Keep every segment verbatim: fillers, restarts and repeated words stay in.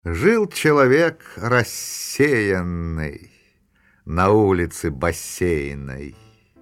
Жил человек рассеянный на улице бассейной.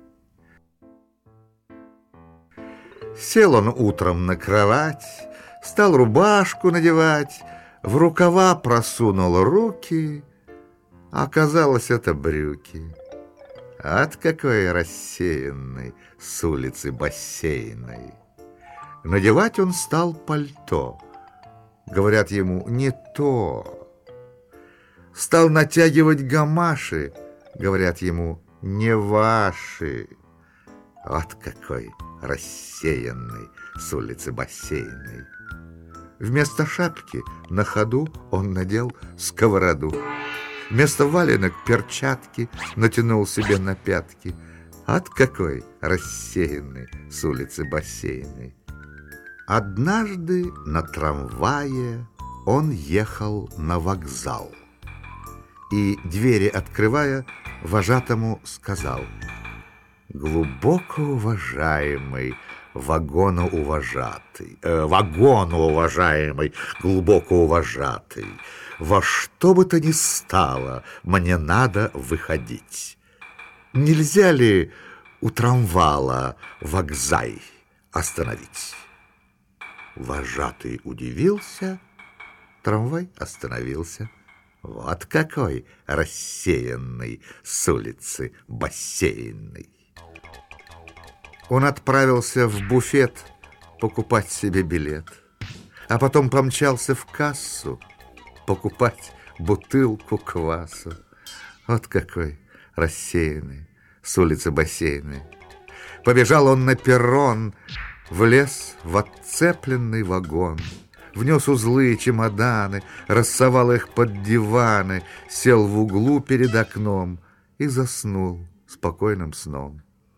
Сел он утром на кровать, стал рубашку надевать, в рукава просунул руки, а оказалось, это брюки. От какой рассеянный с улицы бассейной. Надевать он стал пальто. Говорят ему, не то. Стал натягивать гамаши. Говорят ему, не ваши. Вот какой рассеянный с улицы бассейной. Вместо шапки на ходу он надел сковороду. Вместо валенок перчатки натянул себе на пятки. От какой рассеянный с улицы бассейной. Однажды на трамвае он ехал на вокзал и, двери открывая, вожатому сказал: «Глубоко уважаемый вагоноуважатый, э, вагоноуважаемый, глубоко уважатый, во что бы то ни стало, мне надо выходить. Нельзя ли у трамвала вокзай остановить?» Вожатый удивился, трамвай остановился. Вот какой рассеянный с улицы бассейной. Он отправился в буфет покупать себе билет, а потом помчался в кассу покупать бутылку квасу. Вот какой рассеянный с улицы бассейной. Побежал он на перрон, влез в отцепленный вагон, внес узлы и чемоданы, рассовал их под диваны, сел в углу перед окном и заснул спокойным сном.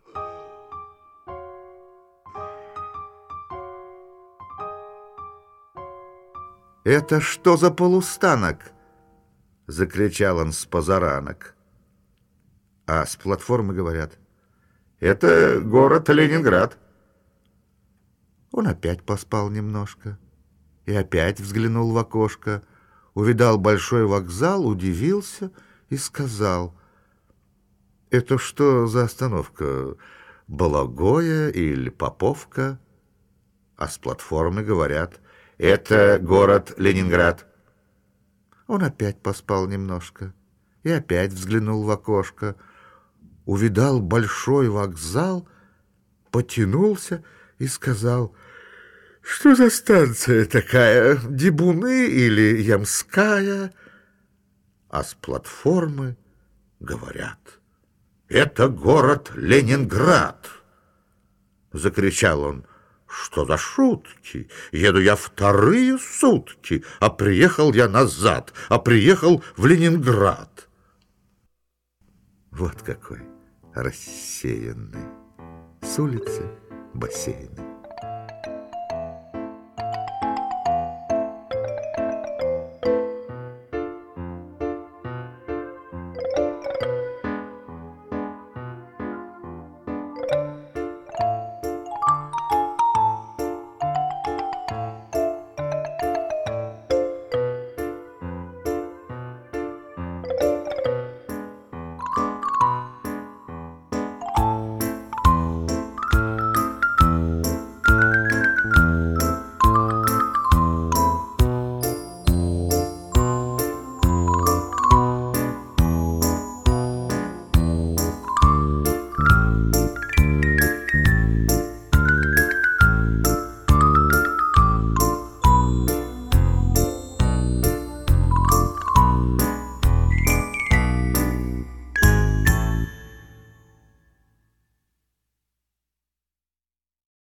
«Это что за полустанок?» — закричал он с позаранок. А с платформы говорят: «Это город Ленинград». Он опять поспал немножко и опять взглянул в окошко, увидал большой вокзал, удивился и сказал: «Это что за остановка, Балагоя или Поповка?» А с платформы говорят: «Это город Ленинград». Он опять поспал немножко и опять взглянул в окошко, увидал большой вокзал, потянулся и сказал: «Что за станция такая, Дебуны или Ямская?» А с платформы говорят: «Это город Ленинград». Закричал он: «Что за шутки? Еду я вторые сутки, а приехал я назад, а приехал в Ленинград». Вот какой рассеянный с улицы бассейной.